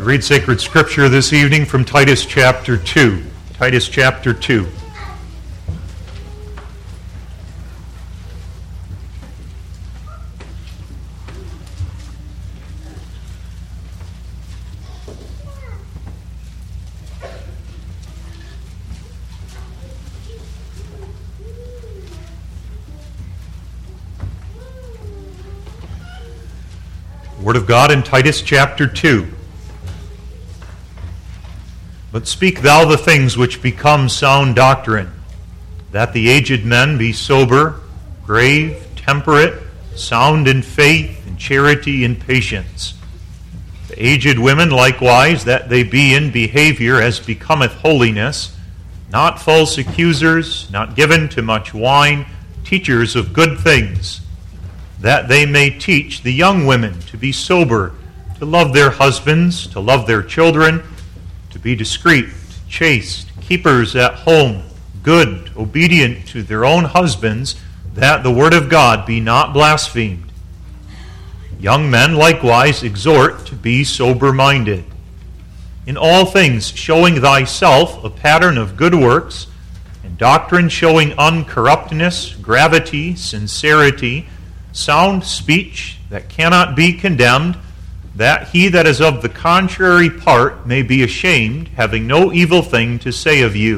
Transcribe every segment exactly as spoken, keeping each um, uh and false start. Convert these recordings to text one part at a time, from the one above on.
Read sacred scripture this evening from Titus chapter two. Titus chapter two. Word of God in Titus chapter two. But speak thou the things which become sound doctrine, that the aged men be sober, grave, temperate, sound in faith, in charity, and patience. The aged women likewise, that they be in behavior as becometh holiness, not false accusers, not given to much wine, teachers of good things, that they may teach the young women to be sober, to love their husbands, to love their children, to be discreet, chaste, keepers at home, good, obedient to their own husbands, that the word of God be not blasphemed. Young men likewise exhort to be sober-minded. In all things showing thyself a pattern of good works, and doctrine showing uncorruptness, gravity, sincerity, sound speech that cannot be condemned, that he that is of the contrary part may be ashamed, having no evil thing to say of you.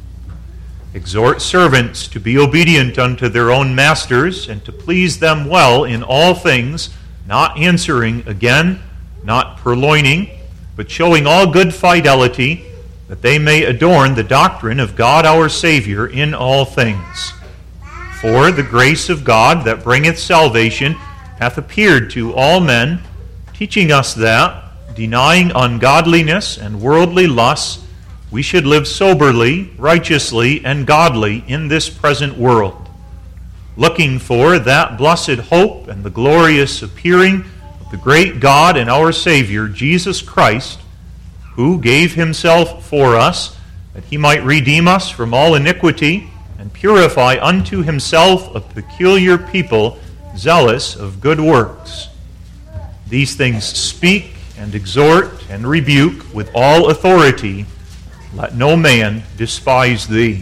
Exhort servants to be obedient unto their own masters, and to please them well in all things, not answering again, not purloining, but showing all good fidelity, that they may adorn the doctrine of God our Savior in all things. For the grace of God that bringeth salvation hath appeared to all men, teaching us that, denying ungodliness and worldly lusts, we should live soberly, righteously, and godly in this present world, looking for that blessed hope and the glorious appearing of the great God and our Savior, Jesus Christ, who gave himself for us, that he might redeem us from all iniquity, and purify unto himself a peculiar people, zealous of good works. These things speak and exhort and rebuke with all authority. Let no man despise thee.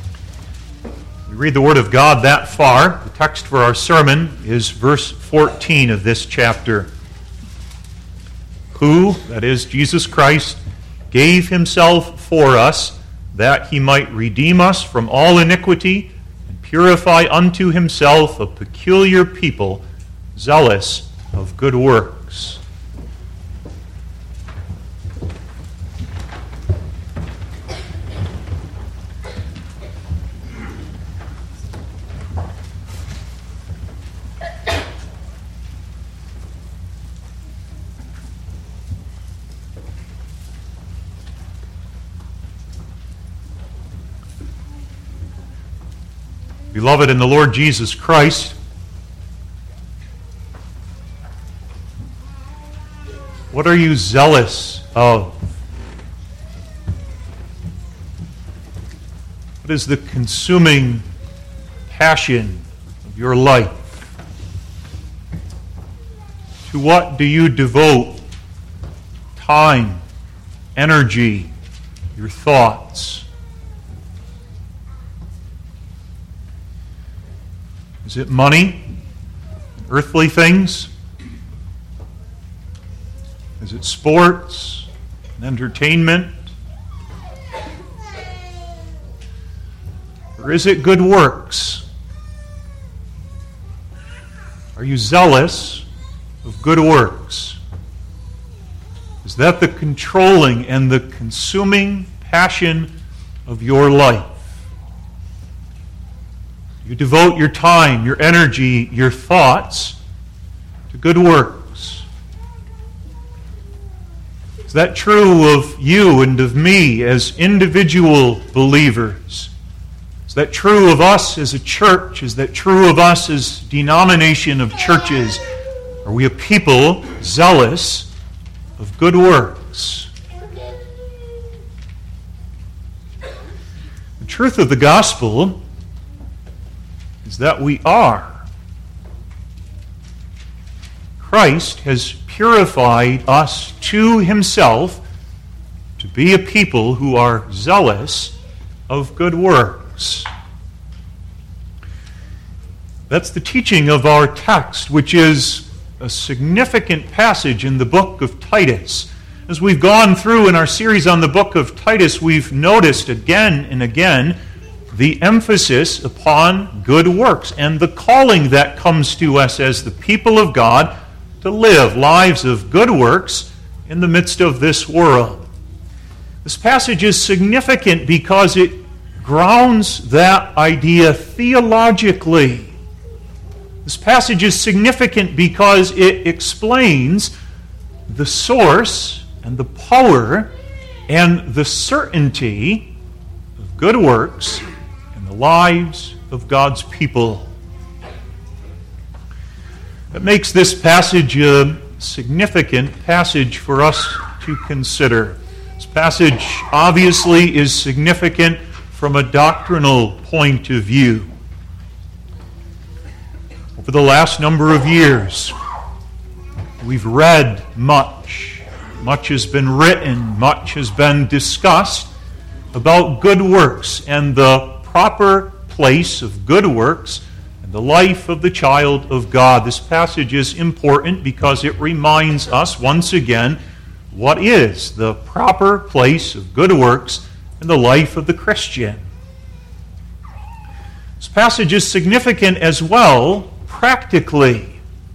We read the Word of God that far. The text for our sermon is verse fourteen of this chapter. Who, that is Jesus Christ, gave himself for us, that he might redeem us from all iniquity, and purify unto himself a peculiar people, zealous of good works. Beloved in the Lord Jesus Christ, what are you zealous of? What is the consuming passion of your life? To what do you devote time, energy, your thoughts? Is it money, earthly things? Is it sports and entertainment? Or is it good works? Are you zealous of good works? Is that the controlling and the consuming passion of your life? You devote your time, your energy, your thoughts to good works. Is that true of you and of me as individual believers? Is that true of us as a church? Is that true of us as denomination of churches? Are we a people zealous of good works? The truth of the gospel is that we are. Christ has purified us to himself to be a people who are zealous of good works. That's the teaching of our text, which is a significant passage in the book of Titus. As we've gone through in our series on the book of Titus, we've noticed again and again the emphasis upon good works and the calling that comes to us as the people of God to live lives of good works in the midst of this world. This passage is significant because it grounds that idea theologically. This passage is significant because it explains the source and the power and the certainty of good works in the lives of God's people. That makes this passage a significant passage for us to consider. This passage obviously is significant from a doctrinal point of view. Over the last number of years, we've read much. Much has been written, much has been discussed about good works and the proper place of good works in the life of the child of God. This passage is important because it reminds us once again what is the proper place of good works in the life of the Christian. This passage is significant as well practically.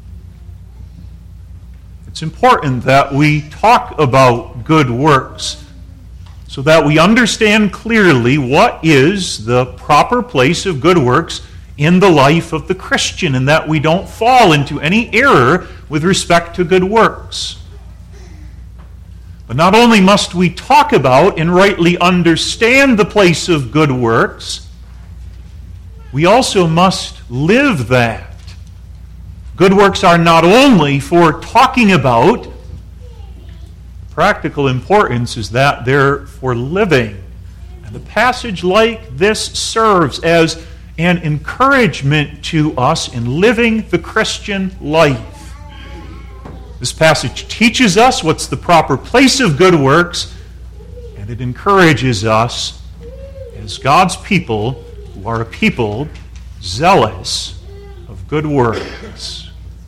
It's important that we talk about good works so that we understand clearly what is the proper place of good works in the life of the Christian and that we don't fall into any error with respect to good works. But not only must we talk about and rightly understand the place of good works, we also must live that. Good works are not only for talking about, practical importance is that they're for living. And the passage like this serves as an encouragement to us in living the Christian life. This passage teaches us what's the proper place of good works, and it encourages us as God's people who are a people zealous of good works.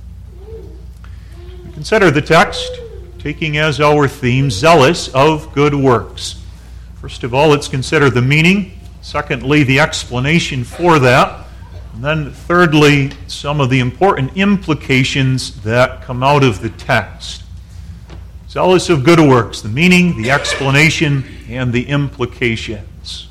Consider the text, taking as our theme, zealous of good works. First of all, let's consider the meaning. Secondly, the explanation for that. And then thirdly, some of the important implications that come out of the text. Zealous of good works, the meaning, the explanation, and the implications.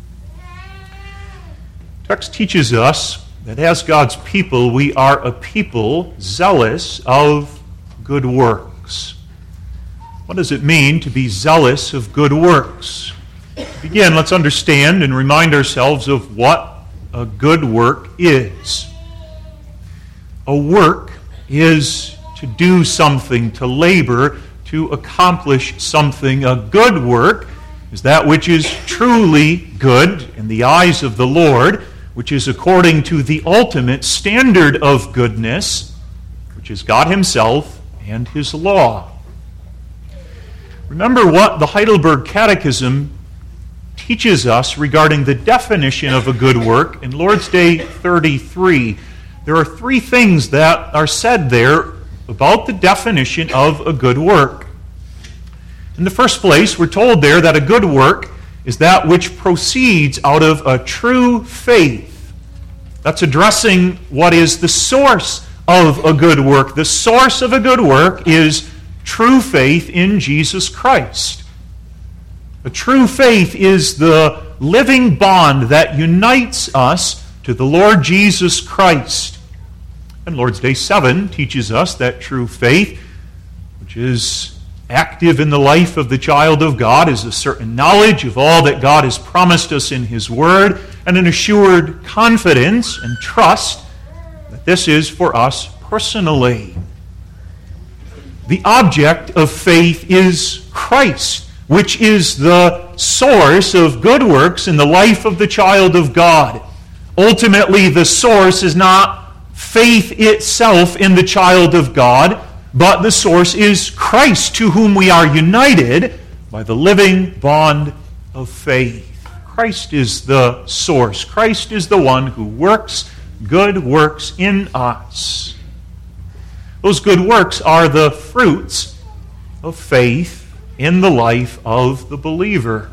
The text teaches us that as God's people, we are a people zealous of good works. What does it mean to be zealous of good works? To begin, let's understand and remind ourselves of what a good work is. A work is to do something, to labor, to accomplish something. A good work is that which is truly good in the eyes of the Lord, which is according to the ultimate standard of goodness, which is God Himself and His law. Remember what the Heidelberg Catechism teaches us regarding the definition of a good work in Lord's Day thirty-three. There are three things that are said there about the definition of a good work. In the first place, we're told there that a good work is that which proceeds out of a true faith. That's addressing what is the source of a good work. The source of a good work is true faith in Jesus Christ. A true faith is the living bond that unites us to the Lord Jesus Christ. And Lord's Day seven teaches us that true faith, which is active in the life of the child of God, is a certain knowledge of all that God has promised us in His Word, and an assured confidence and trust that this is for us personally. The object of faith is Christ, which is the source of good works in the life of the child of God. Ultimately, the source is not faith itself in the child of God, but the source is Christ, to whom we are united by the living bond of faith. Christ is the source. Christ is the one who works good works in us. Those good works are the fruits of faith in the life of the believer.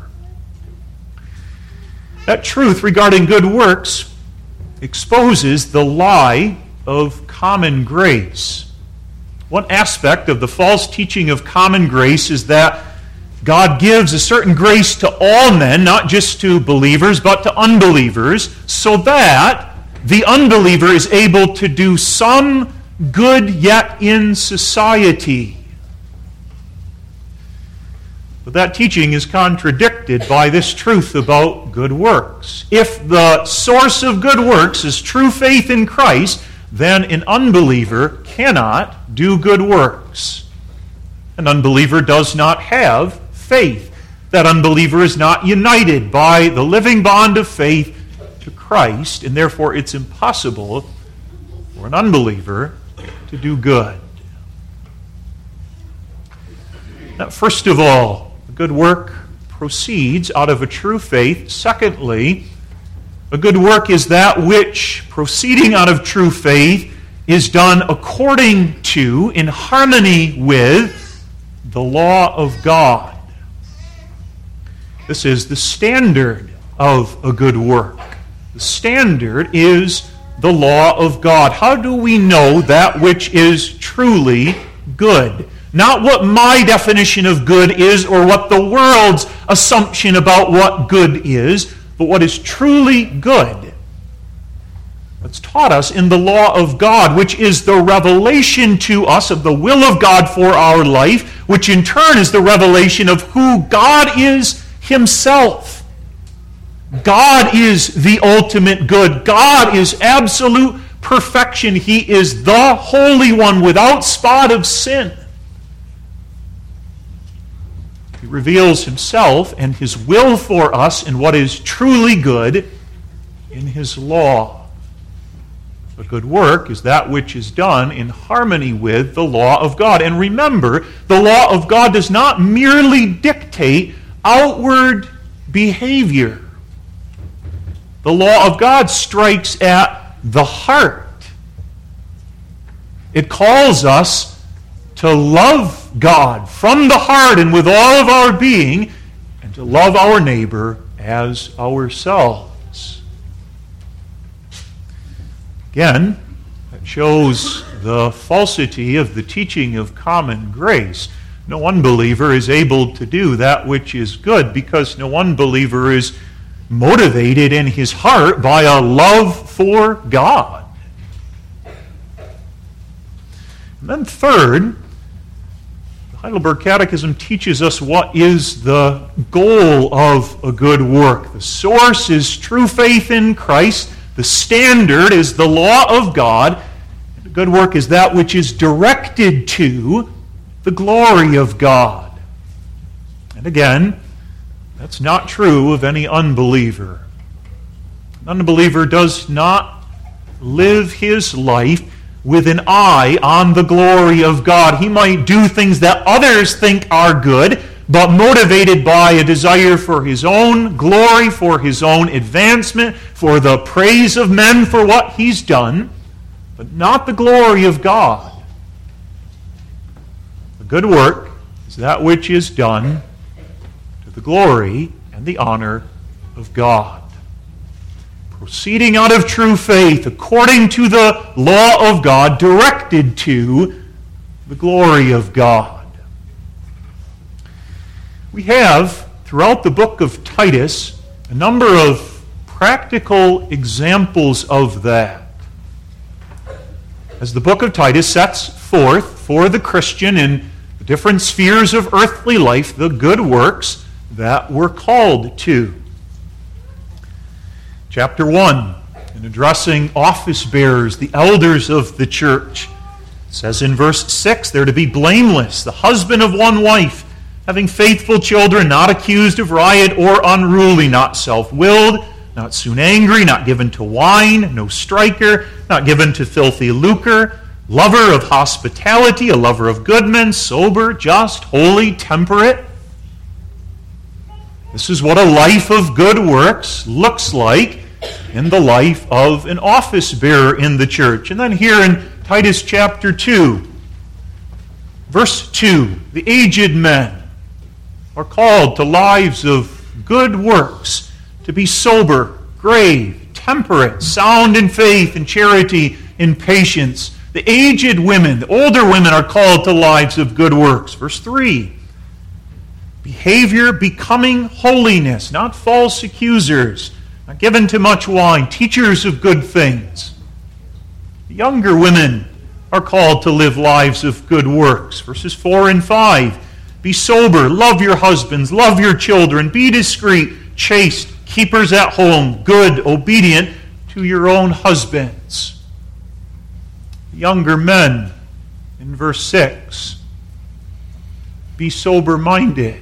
That truth regarding good works exposes the lie of common grace. One aspect of the false teaching of common grace is that God gives a certain grace to all men, not just to believers, but to unbelievers, so that the unbeliever is able to do some good yet in society. But that teaching is contradicted by this truth about good works. If the source of good works is true faith in Christ, then an unbeliever cannot do good works. An unbeliever does not have faith. That unbeliever is not united by the living bond of faith to Christ, and therefore it's impossible for an unbeliever to do good. Now, first of all, a good work proceeds out of a true faith. Secondly, a good work is that which, proceeding out of true faith, is done according to, in harmony with, the law of God. This is the standard of a good work. The standard is the law of God. How do we know that which is truly good? Not what my definition of good is or what the world's assumption about what good is, but what is truly good. That's taught us in the law of God, which is the revelation to us of the will of God for our life, which in turn is the revelation of who God is Himself. God is the ultimate good. God is absolute perfection. He is the Holy One without spot of sin. He reveals Himself and His will for us in what is truly good in His law. A good work is that which is done in harmony with the law of God. And remember, the law of God does not merely dictate outward behavior. The law of God strikes at the heart. It calls us to love God from the heart and with all of our being, and to love our neighbor as ourselves. Again, that shows the falsity of the teaching of common grace. No unbeliever is able to do that which is good because no unbeliever is motivated in his heart by a love for God. And then third, the Heidelberg Catechism teaches us what is the goal of a good work. The source is true faith in Christ. The standard is the law of God. And a good work is that which is directed to the glory of God. And again, that's not true of any unbeliever. An unbeliever does not live his life with an eye on the glory of God. He might do things that others think are good, but motivated by a desire for his own glory, for his own advancement, for the praise of men for what he's done, but not the glory of God. A good work is that which is done to the glory and the honor of God. Proceeding out of true faith, according to the law of God, directed to the glory of God. We have, throughout the book of Titus, a number of practical examples of that. As the book of Titus sets forth for the Christian in the different spheres of earthly life, the good works that we're called to. Chapter one, in addressing office bearers, the elders of the church, it says in verse six, they're to be blameless, the husband of one wife, having faithful children, not accused of riot or unruly, not self-willed, not soon angry, not given to wine, no striker, not given to filthy lucre, lover of hospitality, a lover of good men, sober, just, holy, temperate. This is what a life of good works looks like in the life of an office bearer in the church. And then here in Titus chapter two, verse two, the aged men are called to lives of good works, to be sober, grave, temperate, sound in faith and charity, in patience. The aged women, the older women are called to lives of good works. Verse three, behavior becoming holiness, not false accusers, not given to much wine, teachers of good things. The younger women are called to live lives of good works. Verses four and five, be sober, love your husbands, love your children, be discreet, chaste, keepers at home, good, obedient to your own husbands. Younger men, in verse six, be sober-minded.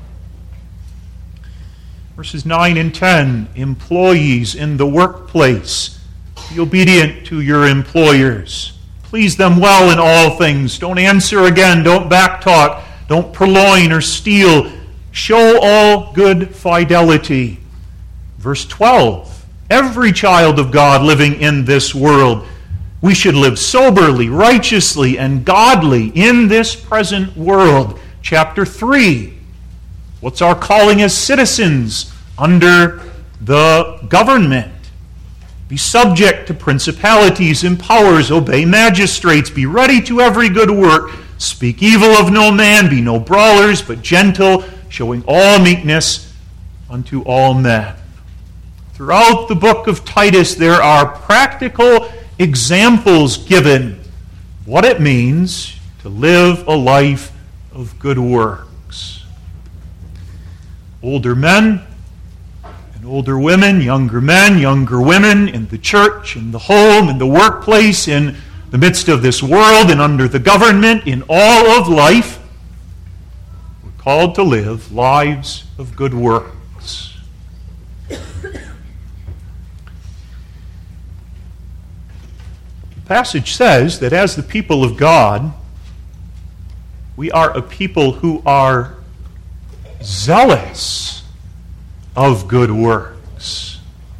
Verses nine and ten, employees in the workplace, be obedient to your employers. Please them well in all things. Don't answer again. Don't backtalk. Don't purloin or steal. Show all good fidelity. Verse twelve, every child of God living in this world, we should live soberly, righteously, and godly in this present world. Chapter three, what's our calling as citizens under the government? Be subject to principalities and powers, obey magistrates, be ready to every good work, speak evil of no man, be no brawlers, but gentle, showing all meekness unto all men. Throughout the book of Titus, there are practical examples given what it means to live a life of good works. Older men and older women, younger men, younger women, in the church, in the home, in the workplace, in the midst of this world, and under the government, in all of life, we're called to live lives of good works. The passage says that as the people of God, we are a people who are zealous of good works.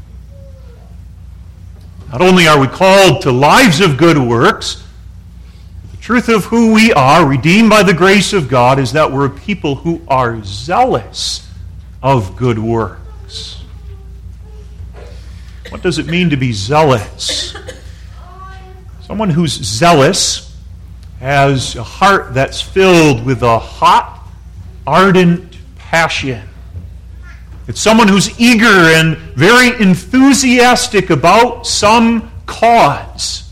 Not only are we called to lives of good works, the truth of who we are, redeemed by the grace of God, is that we're a people who are zealous of good works. What does it mean to be zealous? Someone who's zealous has a heart that's filled with a hot, ardent passion. It's someone who's eager and very enthusiastic about some cause.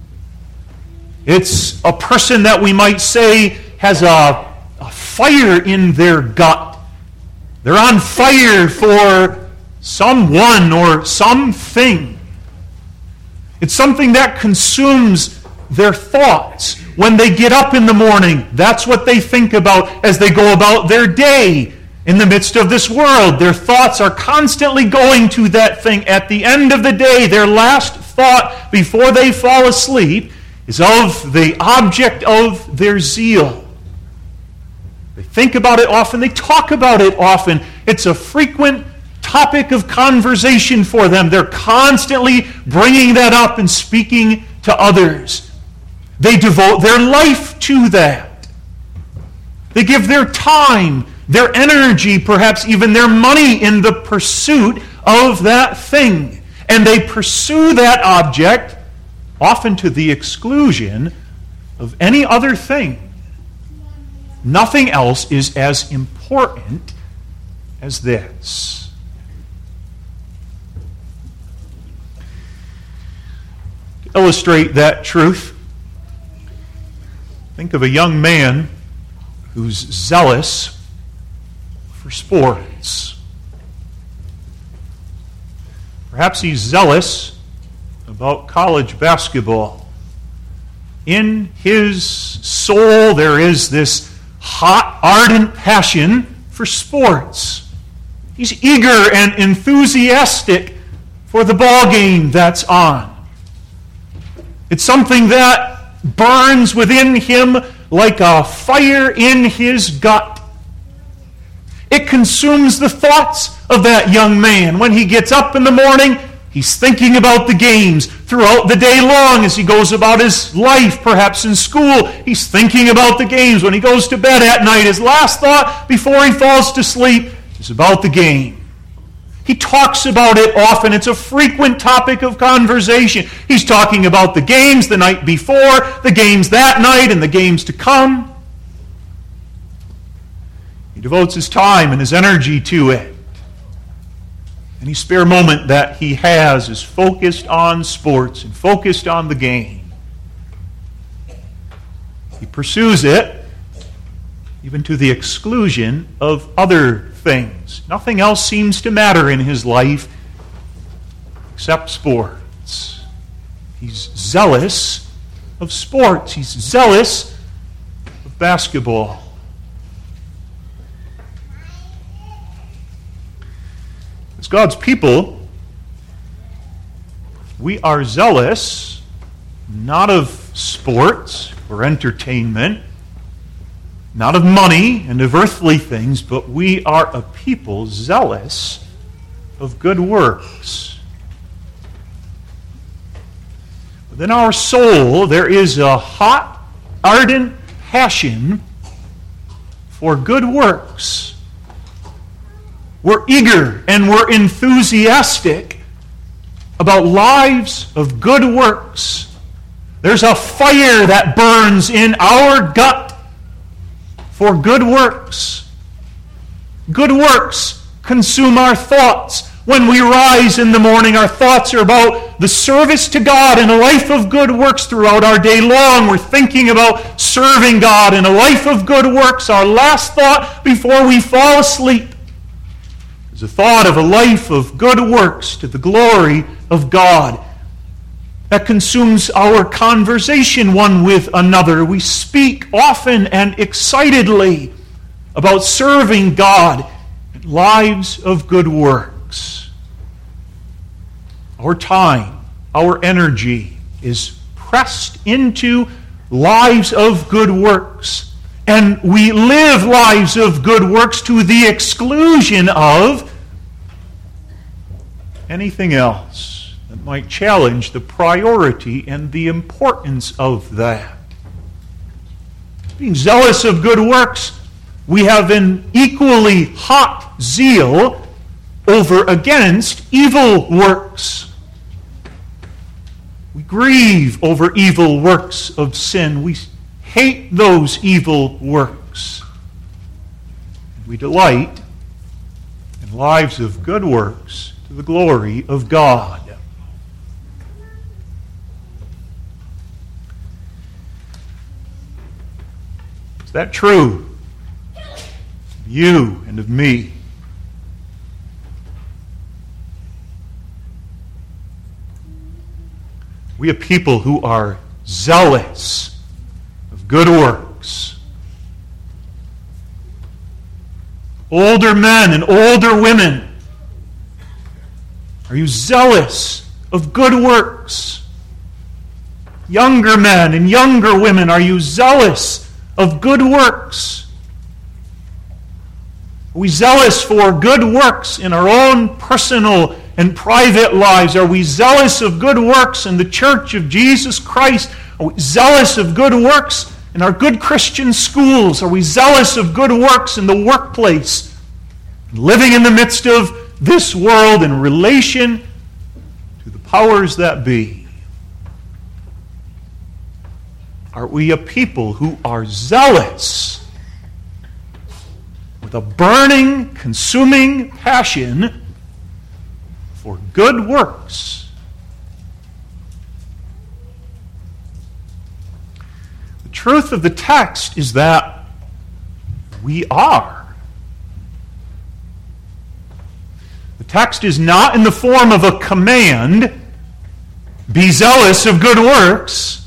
It's a person that we might say has a, a fire in their gut. They're on fire for someone or something. It's something that consumes their thoughts. When they get up in the morning, that's what they think about as they go about their day. In the midst of this world, their thoughts are constantly going to that thing. At the end of the day, their last thought before they fall asleep is of the object of their zeal. They think about it often. They talk about it often. It's a frequent topic of conversation for them. They're constantly bringing that up and speaking to others. They devote their life to that. They give their time, their energy, perhaps even their money in the pursuit of that thing. And they pursue that object, often to the exclusion of any other thing. Nothing else is as important as this. To illustrate that truth, think of a young man who's zealous for sports. Perhaps he's zealous about college basketball. In his soul, there is this hot, ardent passion for sports. He's eager and enthusiastic for the ball game that's on. It's something that burns within him like a fire in his gut. It consumes the thoughts of that young man. When he gets up in the morning, he's thinking about the games. Throughout the day long, as he goes about his life, perhaps in school, he's thinking about the games. When he goes to bed at night, his last thought before he falls to sleep is about the game. He talks about it often. It's a frequent topic of conversation. He's talking about the games the night before, the games that night, and the games to come. He devotes his time and his energy to it. Any spare moment that he has is focused on sports and focused on the game. He pursues it even to the exclusion of other things. Nothing else seems to matter in his life except sports. He's zealous of sports. He's zealous of basketball. As God's people, we are zealous not of sports or entertainment, not of money and of earthly things, but we are a people zealous of good works. Within our soul, there is a hot, ardent passion for good works. We're eager and we're enthusiastic about lives of good works. There's a fire that burns in our gut for good works. Good works consume our thoughts. When we rise in the morning, our thoughts are about the service to God and a life of good works throughout our day long. We're thinking about serving God and a life of good works. Our last thought before we fall asleep is a thought of a life of good works to the glory of God. That consumes our conversation one with another. We speak often and excitedly about serving God and lives of good works. Our time, our energy is pressed into lives of good works. And we live lives of good works to the exclusion of anything else that might challenge the priority and the importance of that. Being zealous of good works, we have an equally hot zeal over against evil works. We grieve over evil works of sin. We hate those evil works. We delight in lives of good works to the glory of God. Is that true of you and of me? We are people who are zealous of good works. Older men and older women, are you zealous of good works? Younger men and younger women, are you zealous of good works? Are we zealous for good works in our own personal and private lives? Are we zealous of good works in the church of Jesus Christ? Are we zealous of good works in our good Christian schools? Are we zealous of good works in the workplace? Living in the midst of this world in relation to the powers that be? Are we a people who are zealous with a burning, consuming passion for good works? The truth of the text is that we are. The text is not in the form of a command, be zealous of good works.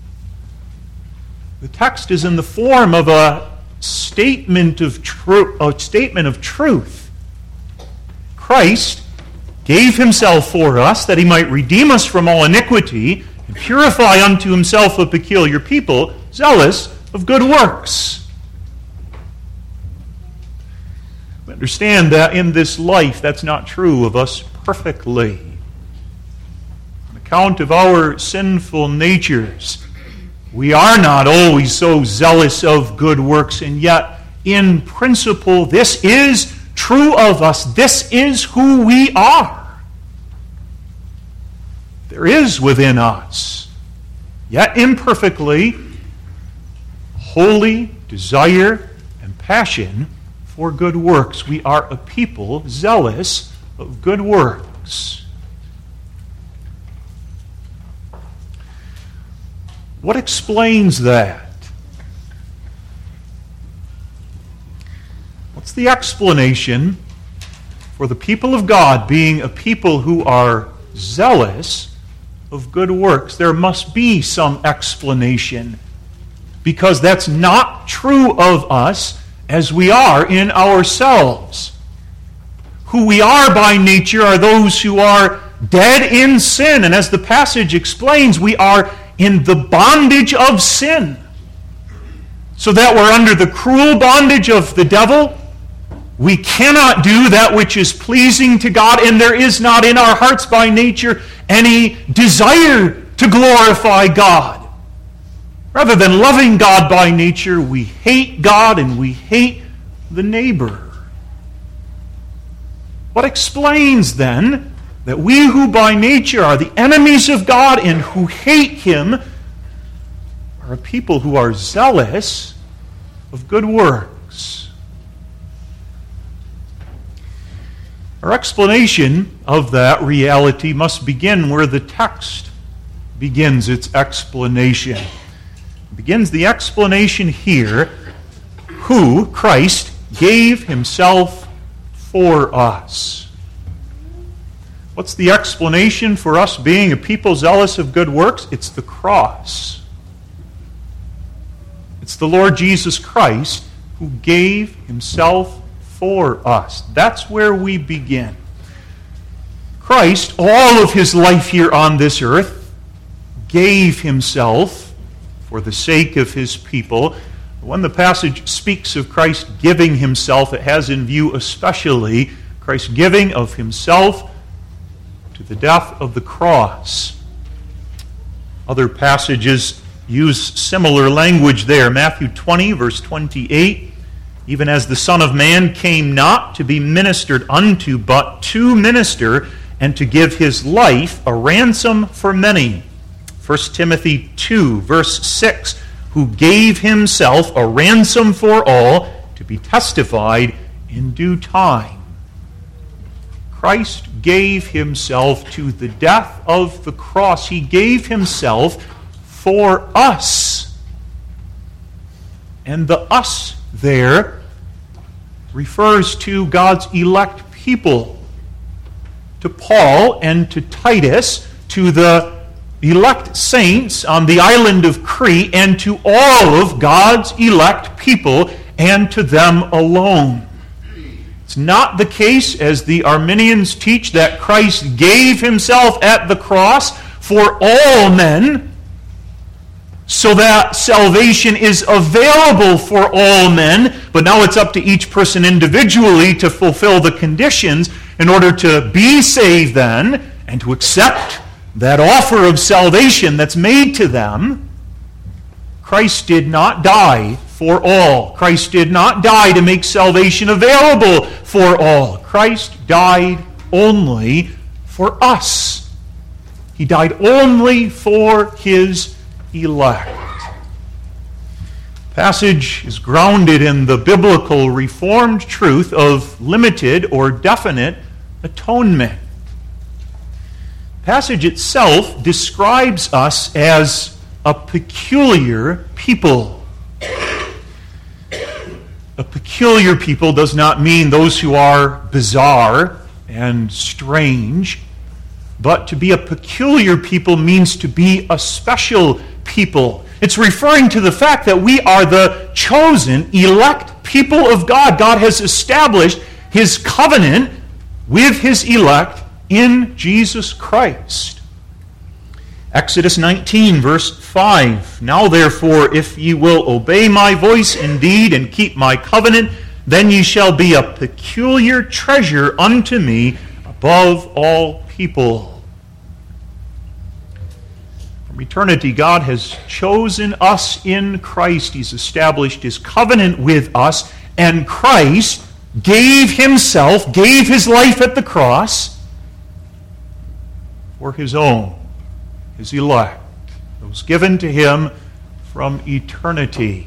The text is in the form of a statement of truth, a statement of truth. Christ gave himself for us that he might redeem us from all iniquity and purify unto himself a peculiar people, zealous of good works. We understand that in this life, that's not true of us perfectly. On account of our sinful natures, we are not always so zealous of good works, and yet, in principle, this is true of us. This is who we are. There is within us, yet imperfectly, holy desire and passion for good works. We are a people zealous of good works. What explains that? What's the explanation for the people of God being a people who are zealous of good works? There must be some explanation, because that's not true of us as we are in ourselves. Who we are by nature are those who are dead in sin, and as the passage explains, we are in the bondage of sin, so that we're under the cruel bondage of the devil. We cannot do that which is pleasing to God, and there is not in our hearts by nature any desire to glorify God. Rather than loving God by nature, we hate God and we hate the neighbor. What explains then that we who by nature are the enemies of God and who hate Him are a people who are zealous of good works? Our explanation of that reality must begin where the text begins its explanation. It begins the explanation here, who Christ gave Himself for us. What's the explanation for us being a people zealous of good works? It's the cross. It's the Lord Jesus Christ who gave Himself for us. That's where we begin. Christ, all of His life here on this earth, gave Himself for the sake of His people. When the passage speaks of Christ giving Himself, it has in view especially Christ's giving of Himself to the death of the cross. Other passages use similar language there. Matthew twenty, verse twenty-eight, even as the Son of Man came not to be ministered unto, but to minister, and to give His life a ransom for many. First Timothy two, verse six, who gave Himself a ransom for all, to be testified in due time. Christ gave Himself to the death of the cross. He gave Himself for us. And the us there refers to God's elect people. To Paul and to Titus, to the elect saints on the island of Crete, and to all of God's elect people, and to them alone. It's not the case, as the Arminians teach, that Christ gave Himself at the cross for all men, so that salvation is available for all men, but now it's up to each person individually to fulfill the conditions in order to be saved then, and to accept that offer of salvation that's made to them. Christ did not die for all. Christ did not die to make salvation available for all. Christ died only for us. He died only for His elect. The passage is grounded in the biblical Reformed truth of limited or definite atonement. The passage itself describes us as a peculiar people. A peculiar people does not mean those who are bizarre and strange, but to be a peculiar people means to be a special people. It's referring to the fact that we are the chosen, elect people of God. God has established His covenant with His elect in Jesus Christ. Exodus nineteen, verse five. Now therefore, if ye will obey my voice indeed and keep my covenant, then ye shall be a peculiar treasure unto me above all people. From eternity, God has chosen us in Christ. He's established His covenant with us, and Christ gave Himself, gave His life at the cross for His own, His elect. It was given to Him from eternity.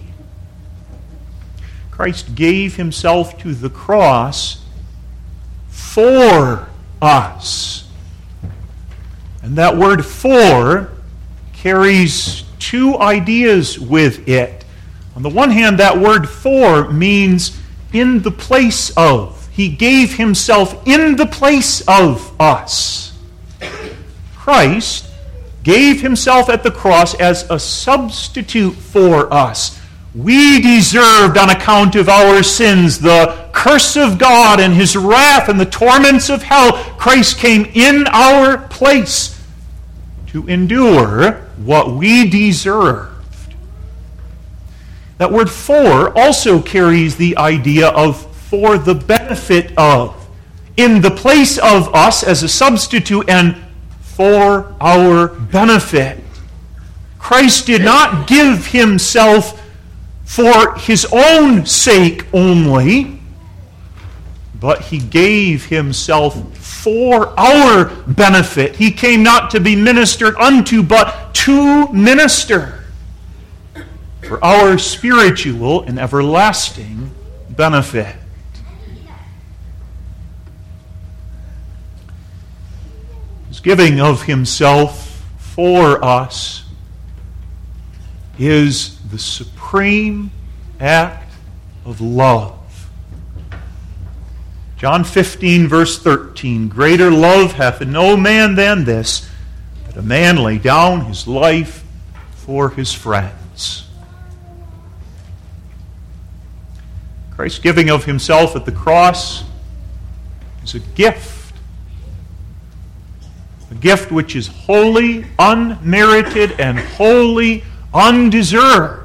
Christ gave Himself to the cross for us. And that word for carries two ideas with it. On the one hand, that word for means in the place of. He gave Himself in the place of us. Christ gave Himself at the cross as a substitute for us. We deserved, on account of our sins, the curse of God and His wrath and the torments of hell. Christ came in our place to endure what we deserved. That word for also carries the idea of for the benefit of. In the place of us as a substitute and for our benefit. Christ did not give Himself for His own sake only, but He gave Himself for our benefit. He came not to be ministered unto, but to minister for our spiritual and everlasting benefit. His giving of Himself for us is the supreme act of love. John fifteen, verse thirteen, greater love hath no man than this, that a man lay down his life for his friends. Christ's giving of Himself at the cross is a gift. A gift which is wholly unmerited and wholly undeserved.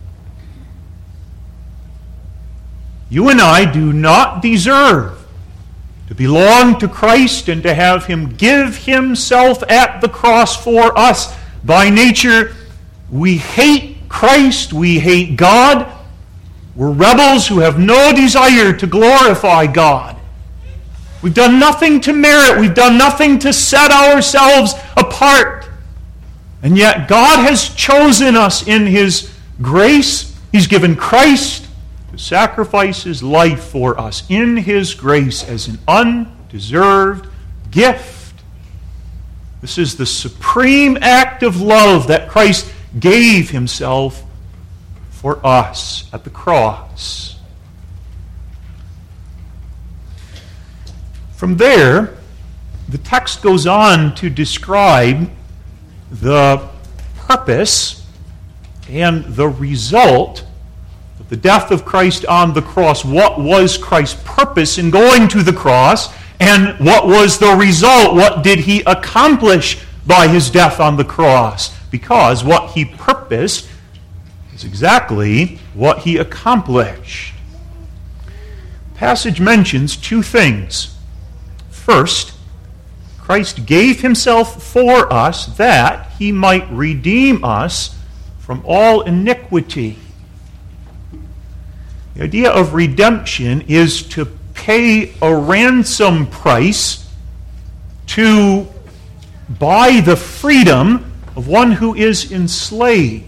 You and I do not deserve to belong to Christ and to have Him give Himself at the cross for us. By nature, we hate Christ, we hate God. We're rebels who have no desire to glorify God. We've done nothing to merit, we've done nothing to set ourselves apart. And yet God has chosen us in His grace. He's given Christ to sacrifice His life for us in His grace as an undeserved gift. This is the supreme act of love that Christ gave Himself for us at the cross. From there, the text goes on to describe the purpose and the result of the death of Christ on the cross. What was Christ's purpose in going to the cross, and what was the result? What did He accomplish by His death on the cross? Because what He purposed is exactly what He accomplished. The passage mentions two things. First, Christ gave Himself for us that He might redeem us from all iniquity. The idea of redemption is to pay a ransom price to buy the freedom of one who is enslaved.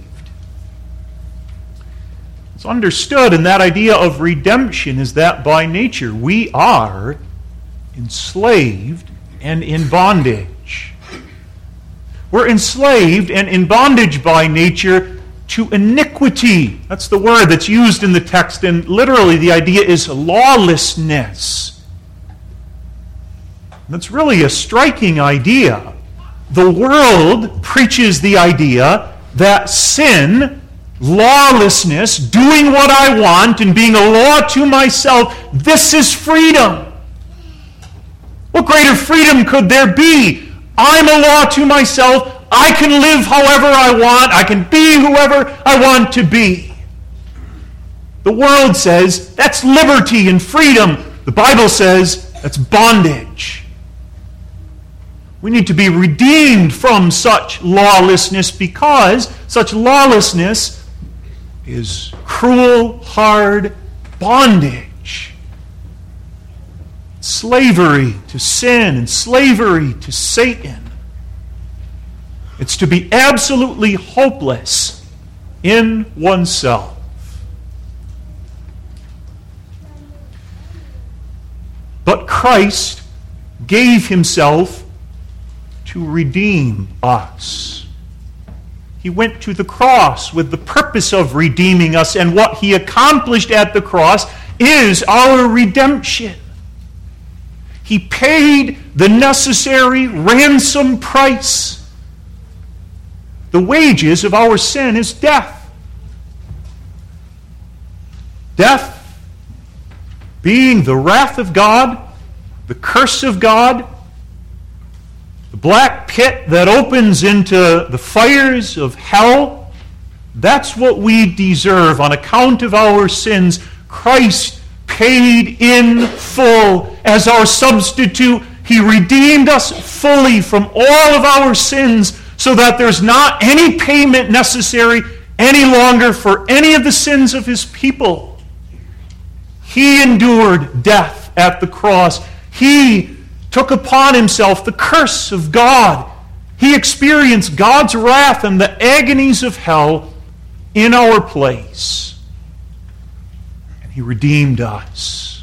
It's understood, and that idea of redemption is that by nature we are enslaved and in bondage. We're enslaved and in bondage by nature to iniquity. That's the word that's used in the text, and literally the idea is lawlessness. That's really a striking idea. The world preaches the idea that sin, lawlessness, doing what I want and being a law to myself, this is freedom. What greater freedom could there be? I'm a law to myself. I can live however I want. I can be whoever I want to be. The world says that's liberty and freedom. The Bible says that's bondage. We need to be redeemed from such lawlessness because such lawlessness is cruel, hard bondage. Slavery to sin and slavery to Satan. It's to be absolutely hopeless in oneself. But Christ gave himself to redeem us. He went to the cross with the purpose of redeeming us, and what he accomplished at the cross is our redemption. He paid the necessary ransom price. The wages of our sin is death. Death being the wrath of God, the curse of God, the black pit that opens into the fires of hell. That's what we deserve on account of our sins. Christ paid in full as our substitute. He redeemed us fully from all of our sins so that there's not any payment necessary any longer for any of the sins of his people. He endured death at the cross. He took upon himself the curse of God. He experienced God's wrath and the agonies of hell in our place. And he redeemed us.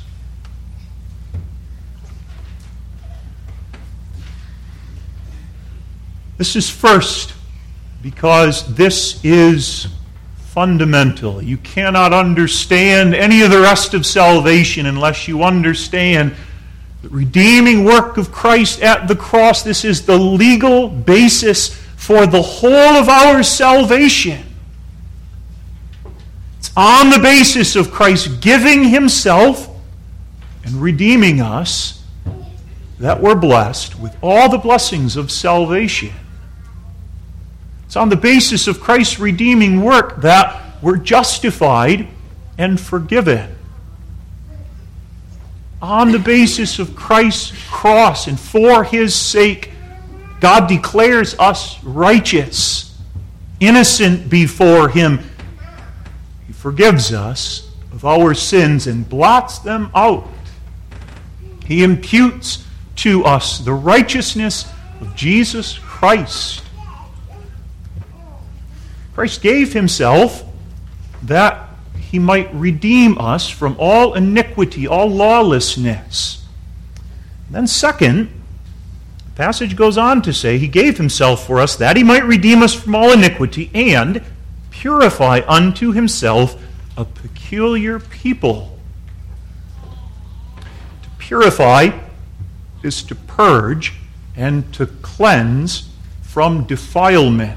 This is first because this is fundamental. You cannot understand any of the rest of salvation unless you understand the redeeming work of Christ at the cross. This is the legal basis for the whole of our salvation. It's on the basis of Christ giving himself and redeeming us that we're blessed with all the blessings of salvation. It's on the basis of Christ's redeeming work that we're justified and forgiven. On the basis of Christ's cross and for his sake, God declares us righteous, innocent before him. He forgives us of our sins and blots them out. He imputes to us the righteousness of Jesus Christ. Christ gave himself that he might redeem us from all iniquity, all lawlessness. And then second, the passage goes on to say he gave himself for us that he might redeem us from all iniquity and purify unto himself a peculiar people. To purify is to purge and to cleanse from defilement.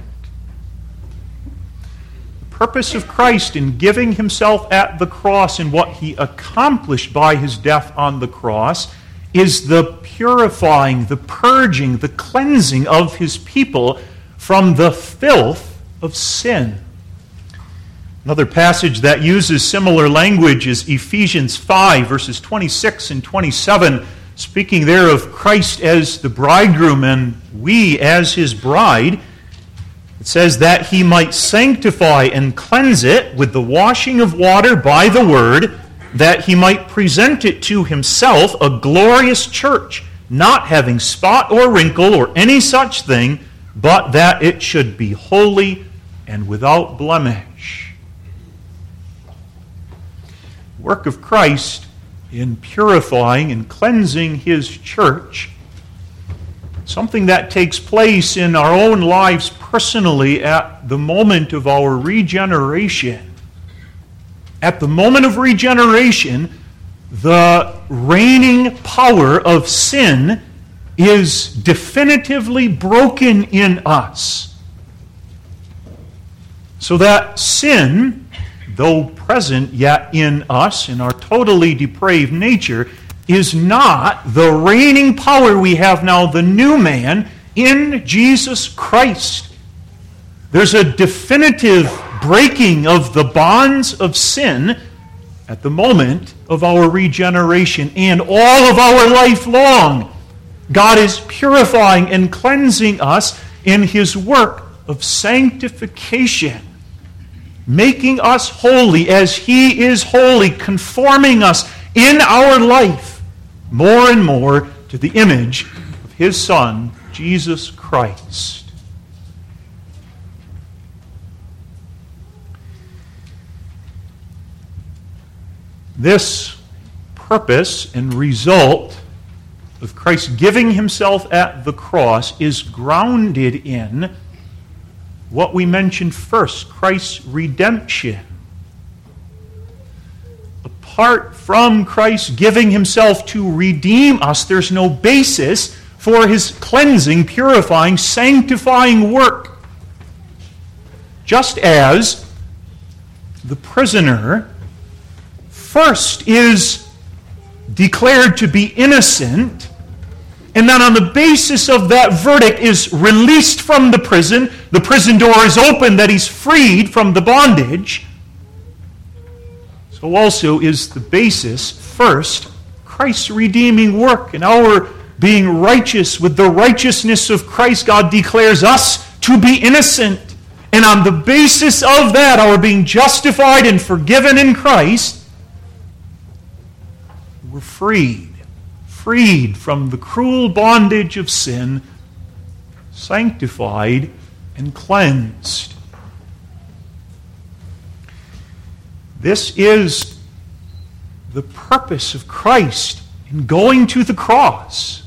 Purpose of Christ in giving himself at the cross and what he accomplished by his death on the cross is the purifying, the purging, the cleansing of his people from the filth of sin. Another passage that uses similar language is Ephesians five, verses twenty-six and twenty-seven, speaking there of Christ as the bridegroom and we as his bride. It says that he might sanctify and cleanse it with the washing of water by the word, that he might present it to himself a glorious church, not having spot or wrinkle or any such thing, but that it should be holy and without blemish. The work of Christ in purifying and cleansing his church, something that takes place in our own lives personally at the moment of our regeneration. At the moment of regeneration, the reigning power of sin is definitively broken in us. So that sin, though present yet in us, in our totally depraved nature, is not the reigning power we have now, the new man, in Jesus Christ. There's a definitive breaking of the bonds of sin at the moment of our regeneration and all of our life long. God is purifying and cleansing us in His work of sanctification, making us holy as He is holy, conforming us in our life more and more to the image of His Son, Jesus Christ. This purpose and result of Christ giving Himself at the cross is grounded in what we mentioned first, Christ's redemption. Apart from Christ giving Himself to redeem us, there's no basis for His cleansing, purifying, sanctifying work. Just as the prisoner first is declared to be innocent, and then on the basis of that verdict is released from the prison, the prison door is open that he's freed from the bondage, so also is the basis, first, Christ's redeeming work and our being righteous with the righteousness of Christ. God declares us to be innocent, and on the basis of that, our being justified and forgiven in Christ, we're freed, freed from the cruel bondage of sin, sanctified and cleansed. This is the purpose of Christ in going to the cross.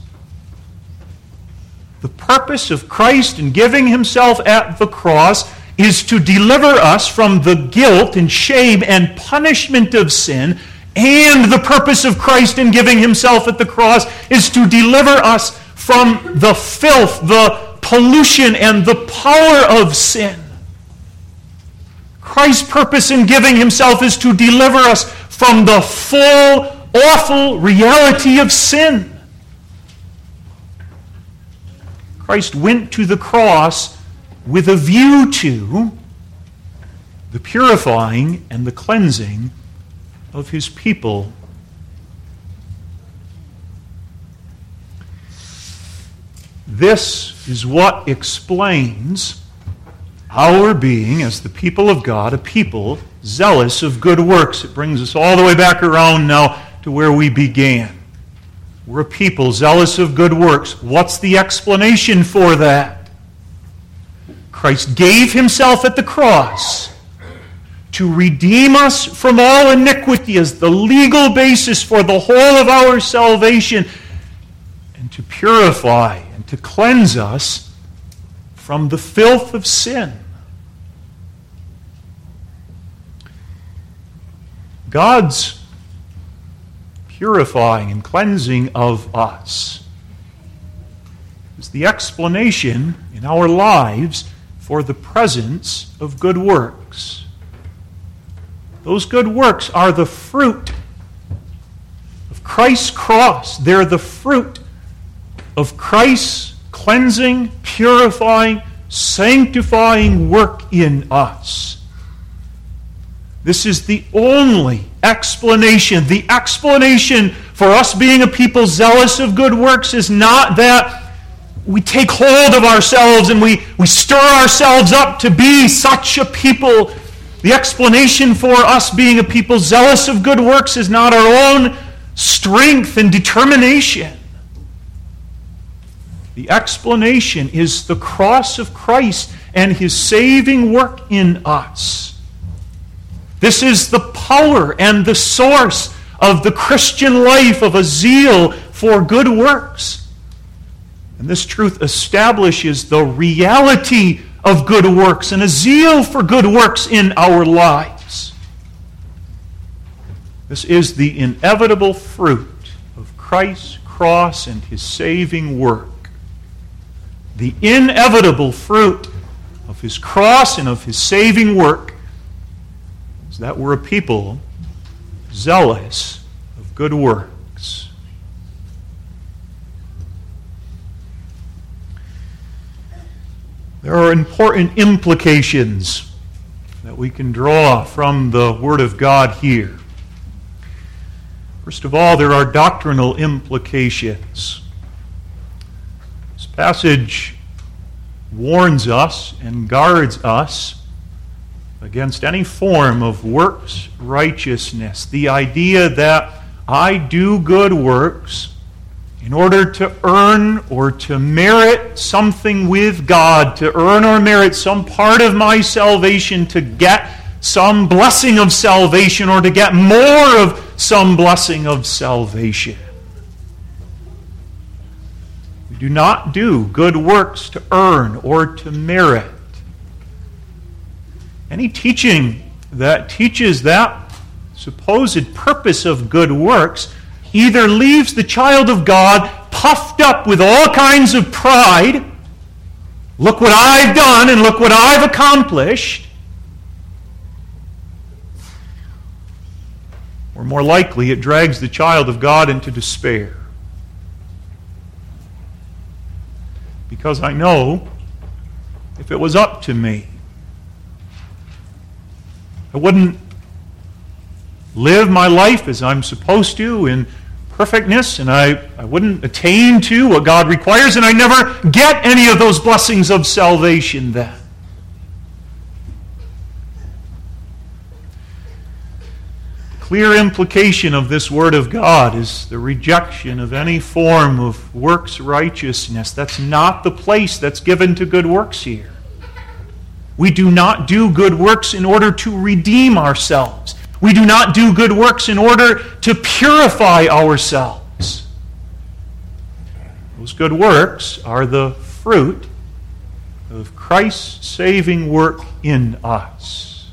The purpose of Christ in giving Himself at the cross is to deliver us from the guilt and shame and punishment of sin. And the purpose of Christ in giving Himself at the cross is to deliver us from the filth, the pollution, and the power of sin. Christ's purpose in giving Himself is to deliver us from the full, awful reality of sin. Christ went to the cross with a view to the purifying and the cleansing of His people. This is what explains our being as the people of God, a people zealous of good works. It brings us all the way back around now to where we began. We're a people zealous of good works. What's the explanation for that? Christ gave Himself at the cross to redeem us from all iniquity as the legal basis for the whole of our salvation, and to purify and to cleanse us from the filth of sin. God's purifying and cleansing of us is the explanation in our lives for the presence of good works. Those good works are the fruit of Christ's cross. They're the fruit of Christ's cleansing, purifying, sanctifying work in us. This is the only explanation. The explanation for us being a people zealous of good works is not that we take hold of ourselves and we, we stir ourselves up to be such a people. The explanation for us being a people zealous of good works is not our own strength and determination. The explanation is the cross of Christ and His saving work in us. This is the power and the source of the Christian life, of a zeal for good works. And this truth establishes the reality of good works and a zeal for good works in our lives. This is the inevitable fruit of Christ's cross and His saving work. The inevitable fruit of His cross and of His saving work is that we're a people zealous of good works. There are important implications that we can draw from the Word of God here. First of all, there are doctrinal implications. This passage warns us and guards us against any form of works righteousness. The idea that I do good works in order to earn or to merit something with God, to earn or merit some part of my salvation, to get some blessing of salvation, or to get more of some blessing of salvation. We do not do good works to earn or to merit. Any teaching that teaches that supposed purpose of good works either leaves the child of God puffed up with all kinds of pride. Look what I've done and look what I've accomplished. Or more likely, it drags the child of God into despair. Because I know if it was up to me, I wouldn't live my life as I'm supposed to in perfectness, and I, I wouldn't attain to what God requires, and I never get any of those blessings of salvation then. The clear implication of this Word of God is the rejection of any form of works righteousness. That's not the place that's given to good works here. We do not do good works in order to redeem ourselves. We do not do good works in order to purify ourselves. Those good works are the fruit of Christ's saving work in us.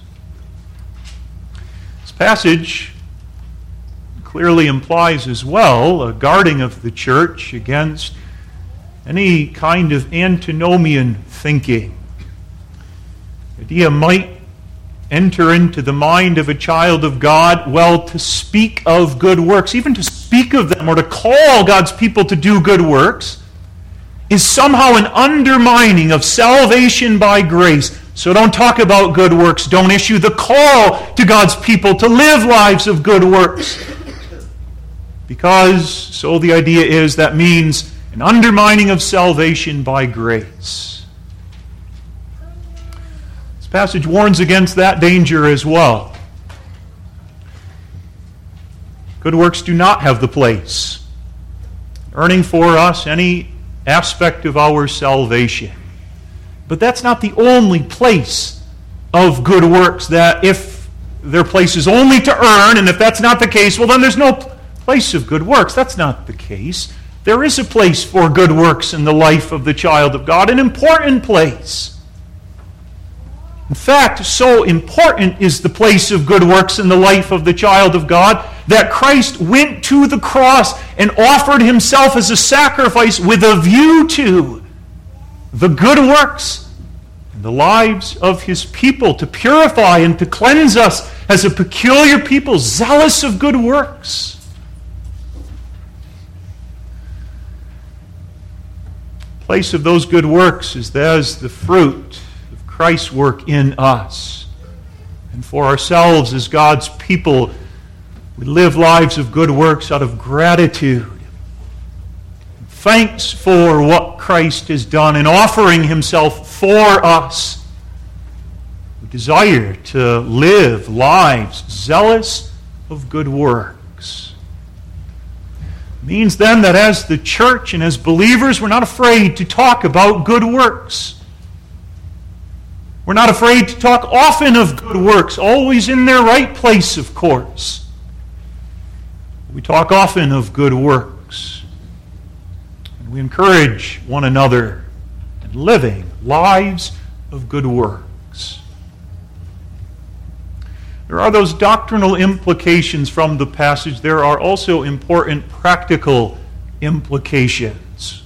This passage clearly implies as well a guarding of the church against any kind of antinomian thinking. The idea might enter into the mind of a child of God, well, to speak of good works, even to speak of them or to call God's people to do good works, is somehow an undermining of salvation by grace. So don't talk about good works. Don't issue the call to God's people to live lives of good works. Because, so the idea is, that means an undermining of salvation by grace. This passage warns against that danger as well. Good works do not have the place earning for us any aspect of our salvation. But that's not the only place of good works, that if their place is only to earn, and if that's not the case, well, then there's no place of good works. That's not the case. There is a place for good works in the life of the child of God, an important place. In fact, so important is the place of good works in the life of the child of God that Christ went to the cross and offered himself as a sacrifice with a view to the good works in the lives of his people, to purify and to cleanse us as a peculiar people, zealous of good works. The place of those good works is as the fruit Christ's work in us. And for ourselves as God's people, we live lives of good works out of gratitude. Thanks for what Christ has done in offering himself for us. We desire to live lives zealous of good works. It means then that as the church and as believers, we're not afraid to talk about good works. We're not afraid to talk often of good works, always in their right place, of course. We talk often of good works. And we encourage one another in living lives of good works. There are those doctrinal implications from the passage. There are also important practical implications.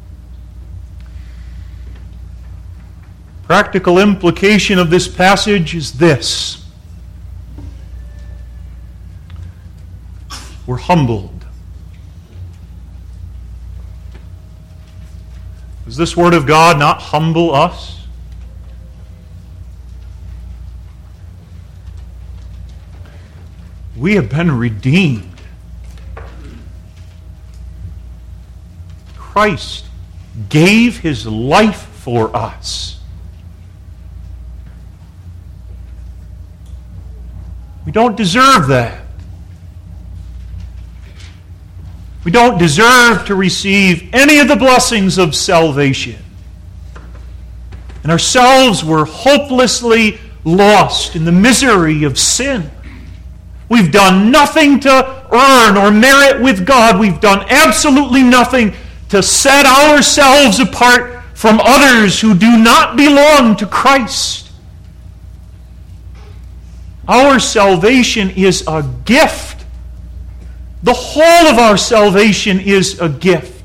Practical implication of this passage is this: we're humbled. Does this Word of God not humble us? We have been redeemed. Christ gave his life for us. We don't deserve that. We don't deserve to receive any of the blessings of salvation. And ourselves were hopelessly lost in the misery of sin. We've done nothing to earn or merit with God. We've done absolutely nothing to set ourselves apart from others who do not belong to Christ. Our salvation is a gift. The whole of our salvation is a gift.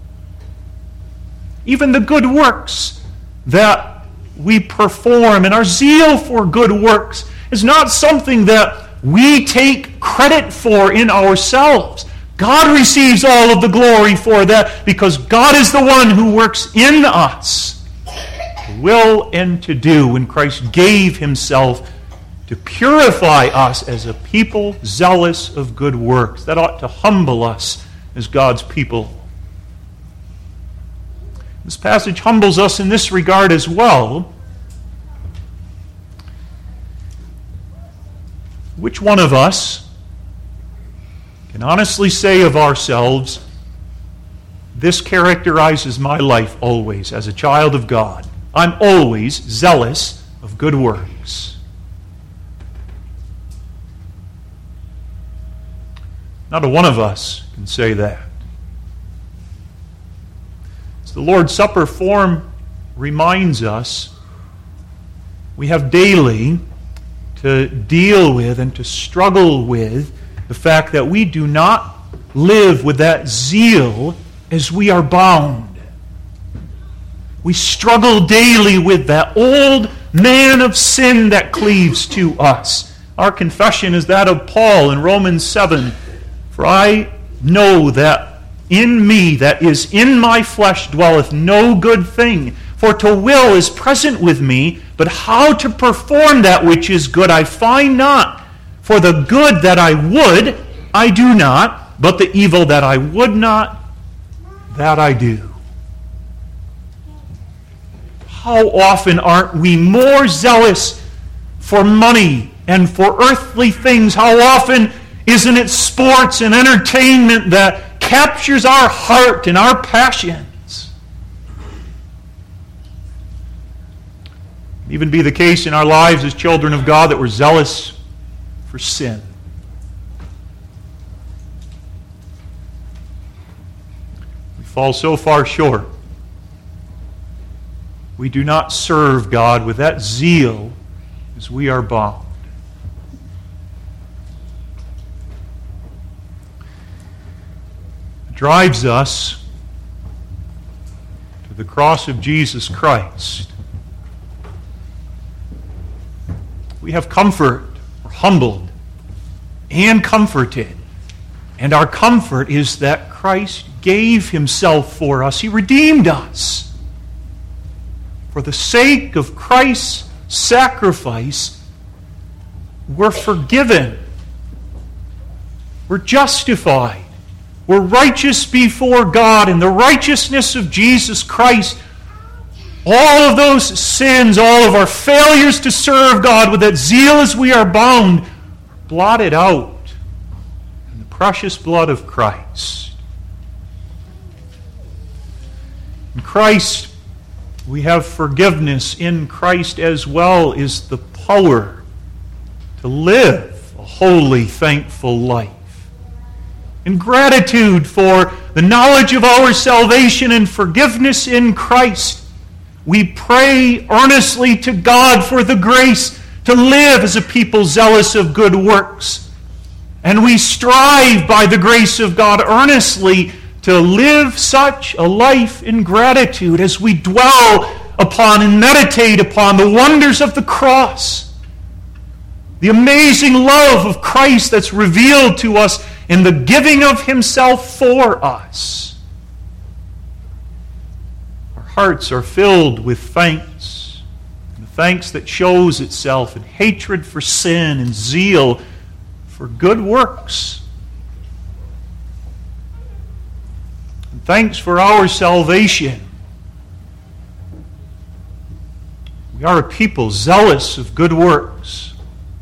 Even the good works that we perform and our zeal for good works is not something that we take credit for in ourselves. God receives all of the glory for that because God is the one who works in us to will and to do when Christ gave himself to purify us as a people zealous of good works. That ought to humble us as God's people. This passage humbles us in this regard as well. Which one of us can honestly say of ourselves, this characterizes my life always as a child of God? I'm always zealous of good works. Not a one of us can say that. As the Lord's Supper form reminds us, we have daily to deal with and to struggle with the fact that we do not live with that zeal as we are bound. We struggle daily with that old man of sin that cleaves to us. Our confession is that of Paul in Romans seven. For I know that in me, that is in my flesh, dwelleth no good thing. For to will is present with me, but how to perform that which is good I find not. For the good that I would, I do not, but the evil that I would not, that I do. How often aren't we more zealous for money and for earthly things? How often isn't it sports and entertainment that captures our heart and our passions? It can even be the case in our lives as children of God that we're zealous for sin. We fall so far short. We do not serve God with that zeal as we are bound. It drives us to the cross of Jesus Christ. We have comfort. Humbled and comforted. And our comfort is that Christ gave himself for us. He redeemed us. For the sake of Christ's sacrifice, we're forgiven. We're justified. We're righteous before God. In the righteousness of Jesus Christ, all of those sins, all of our failures to serve God with that zeal as we are bound, blotted out in the precious blood of Christ. In Christ, we have forgiveness. In Christ as well is the power to live a holy, thankful life. In gratitude for the knowledge of our salvation and forgiveness in Christ, we pray earnestly to God for the grace to live as a people zealous of good works. And we strive by the grace of God earnestly to live such a life in gratitude as we dwell upon and meditate upon the wonders of the cross. The amazing love of Christ that's revealed to us in the giving of himself for us. Hearts are filled with thanks, and thanks that shows itself in hatred for sin and zeal for good works. And thanks for our salvation. We are a people zealous of good works.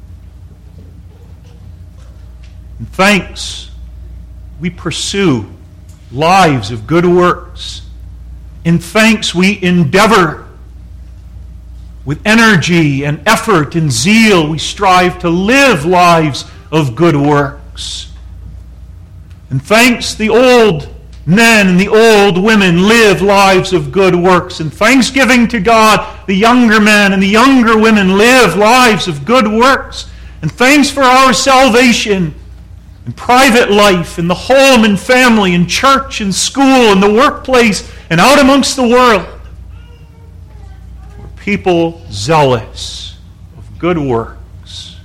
And thanks, we pursue lives of good works. In thanks, we endeavor with energy and effort and zeal. We strive to live lives of good works. And thanks, the old men and the old women live lives of good works. And thanksgiving to God, the younger men and the younger women live lives of good works. And thanks for our salvation in private life, in the home and family, in church and school, in the workplace, and out amongst the world. We're people zealous of good works.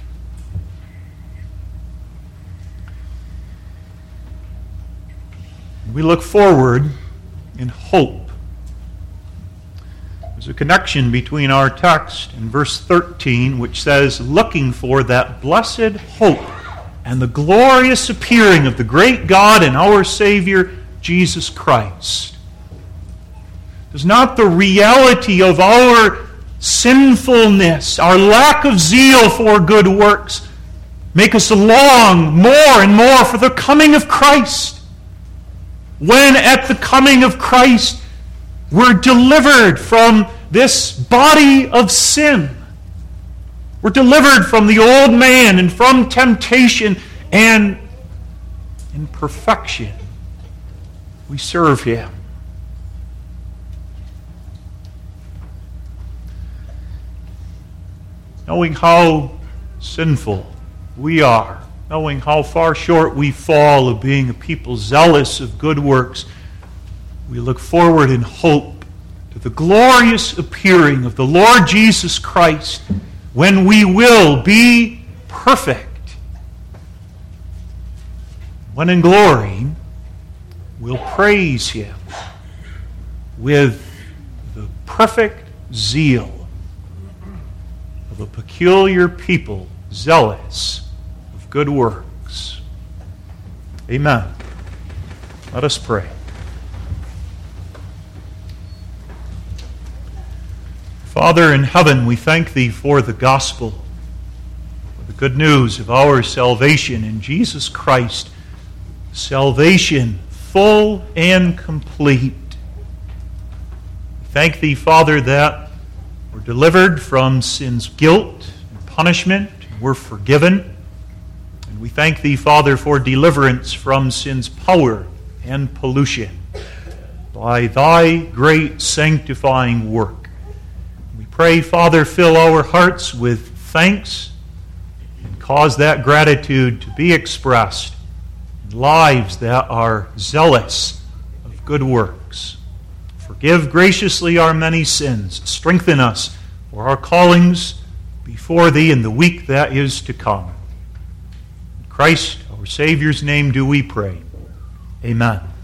We look forward in hope. There's a connection between our text and verse thirteen, which says, looking for that blessed hope and the glorious appearing of the great God and our Savior, Jesus Christ. Does not the reality of our sinfulness, our lack of zeal for good works, make us long more and more for the coming of Christ? When at the coming of Christ, we're delivered from this body of sin. We're delivered from the old man and from temptation, and in perfection we serve Him. Knowing how sinful we are, knowing how far short we fall of being a people zealous of good works, we look forward in hope to the glorious appearing of the Lord Jesus Christ, when we will be perfect. When in glory, we'll praise Him with the perfect zeal of a peculiar people zealous of good works. Amen. Let us pray. Father in heaven, we thank Thee for the gospel, for the good news of our salvation in Jesus Christ, salvation full and complete. We thank Thee, Father, that we're delivered from sin's guilt and punishment, and we're forgiven. And we thank Thee, Father, for deliverance from sin's power and pollution by Thy great sanctifying work. Pray, Father, fill our hearts with thanks and cause that gratitude to be expressed in lives that are zealous of good works. Forgive graciously our many sins. Strengthen us for our callings before Thee in the week that is to come. In Christ, our Savior's name, do we pray. Amen.